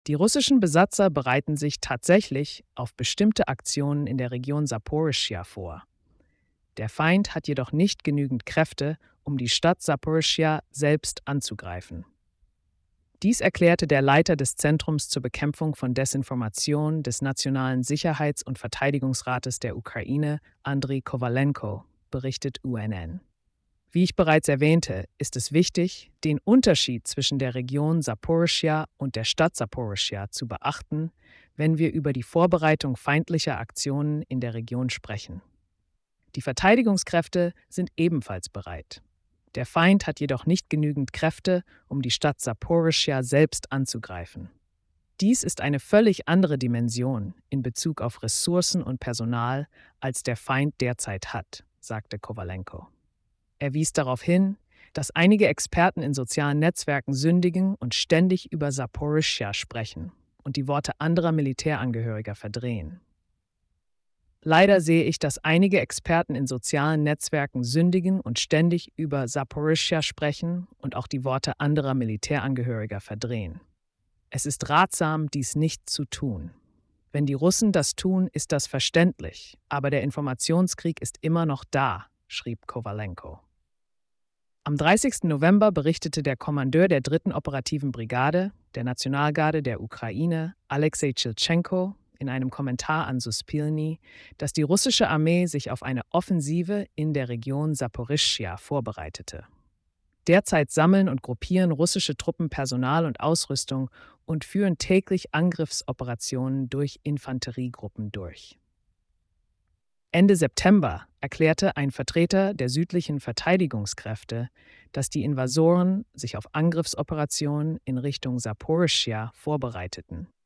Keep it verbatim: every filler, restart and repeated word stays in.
Die russischen Besatzer bereiten sich tatsächlich auf bestimmte Aktionen in der Region Saporischschja vor. Der Feind hat jedoch nicht genügend Kräfte, um die Stadt Saporischschja selbst anzugreifen. Dies erklärte der Leiter des Zentrums zur Bekämpfung von Desinformation des Nationalen Sicherheits- und Verteidigungsrates der Ukraine, Andriy Kowalenko, berichtet U N N. Wie ich bereits erwähnte, ist es wichtig, den Unterschied zwischen der Region Saporischschja und der Stadt Saporischschja zu beachten, wenn wir über die Vorbereitung feindlicher Aktionen in der Region sprechen. Die Verteidigungskräfte sind ebenfalls bereit. Der Feind hat jedoch nicht genügend Kräfte, um die Stadt Saporischschja selbst anzugreifen. Dies ist eine völlig andere Dimension in Bezug auf Ressourcen und Personal, als der Feind derzeit hat, sagte Kowalenko. Er wies darauf hin, dass einige Experten in sozialen Netzwerken sündigen und ständig über Saporischschja sprechen und die Worte anderer Militärangehöriger verdrehen. Leider sehe ich, dass einige Experten in sozialen Netzwerken sündigen und ständig über Saporischschja sprechen und auch die Worte anderer Militärangehöriger verdrehen. Es ist ratsam, dies nicht zu tun. Wenn die Russen das tun, ist das verständlich, aber der Informationskrieg ist immer noch da, schrieb Kowalenko. Am dreißigsten November berichtete der Kommandeur der dritten operativen Brigade der Nationalgarde der Ukraine, Alexei Chiltschenko, in einem Kommentar an Suspilny, dass die russische Armee sich auf eine Offensive in der Region Saporischschja vorbereitete. Derzeit sammeln und gruppieren russische Truppen Personal und Ausrüstung und führen täglich Angriffsoperationen durch Infanteriegruppen durch. Ende September erklärte ein Vertreter der südlichen Verteidigungskräfte, dass die Invasoren sich auf Angriffsoperationen in Richtung Saporischschja vorbereiteten.